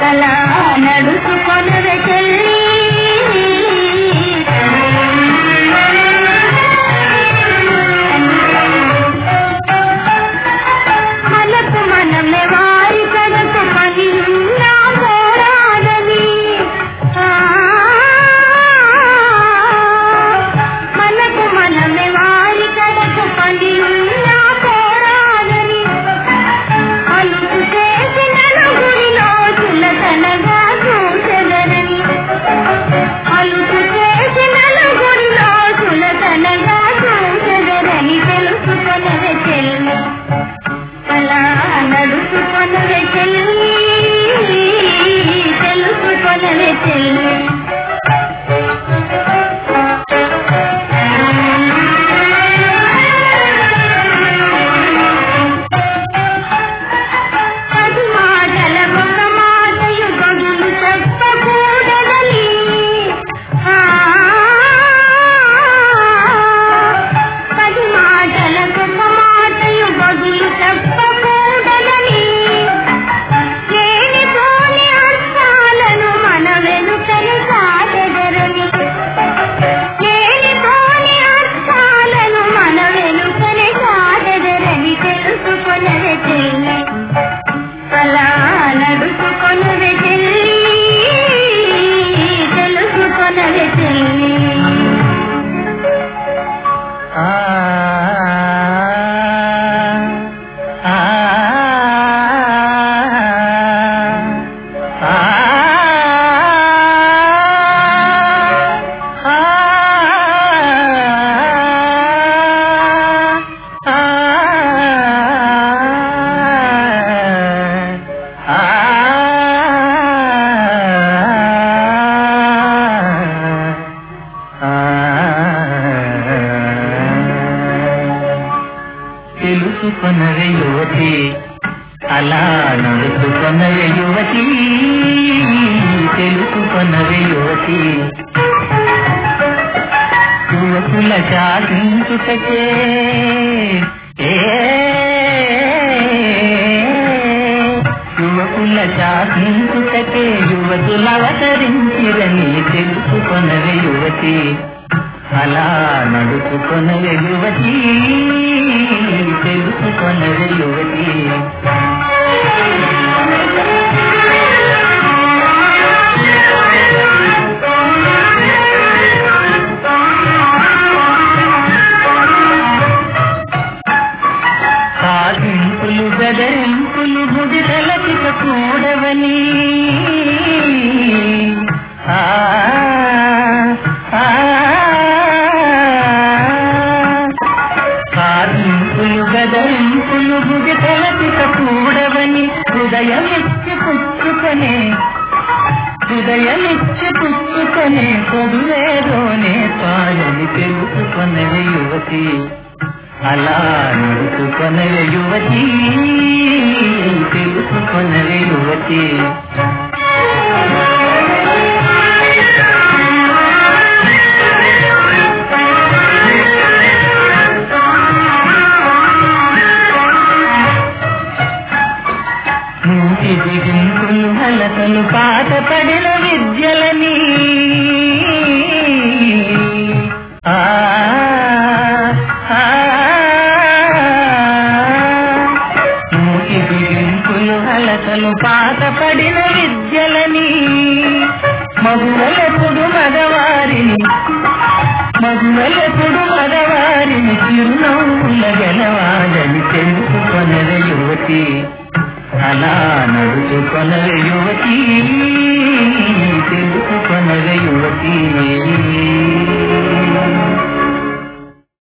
అలా నడుచుకొనవే చెల్లి మనకు మనమే వారి కడకు పని ఉన్నా పోరాదని మనకు మనమే వారి కడకు పని ఉన్నా పోరాదని అలుపు చేసిన గుడిలో చులకనగా చూచెదరని అలుపు చేసిన గుడిలో చులకనగా చూచెదరని తెలుసుకొనవే చెల్లి అలా నడుచుకొనవే చెల్లి తెలుసుకొనవే చెల్లి పది మాటల ఒక మాటయు బదులు చెప్పకూడదని పది మాటలకు ఒక మాటయు బదులు చెప్పకూడదని లేనిపోని అర్థాలను మన వెనుకని సాటెదరని లేనిపోని అర్థాలను మన వెనుకని సాటెదరని తెలుసుకొనవే చెల్లి అలా నడుచుకొనవే చెల్లి తెలుసుకొనవే చెల్లి తెలుసుకొనవే యువతి అలా నడుచుకొనవే యువతి తెలుసుకొనవే యువతి యువకుల శాసించుటకే యువకుల శాసించుటకే యువతులు అవతరించిరని తెలుసుకొనవే యువతి అలా నడుచుకొనవే యువతి తెలుసుకొనవే యువతి సాధింపులు బెదరింపులు గుడిదలకిక కూడవని సాధింపులు బెదరింపులు గుడిదలకిక కూడవని హృదయమిచ్చి పుచ్చుకొనే పొదువేదోనే పాయని తెలుసుకొనవే యువతి అలా నడుచుకొనవే యువతి తెలుసుకొనవే యువతి మూటి దిగుంకులు హలకలు పాట పడిన విద్యలని మూటి దిగుంకులు హలకలు పాట పడిన విద్యలని మగువలెప్పుడు మగవారిని చిరునవ్వుల గెలవాలని తెలుసుకొనవే యువతి అలా నడుచుకొనవే యువతి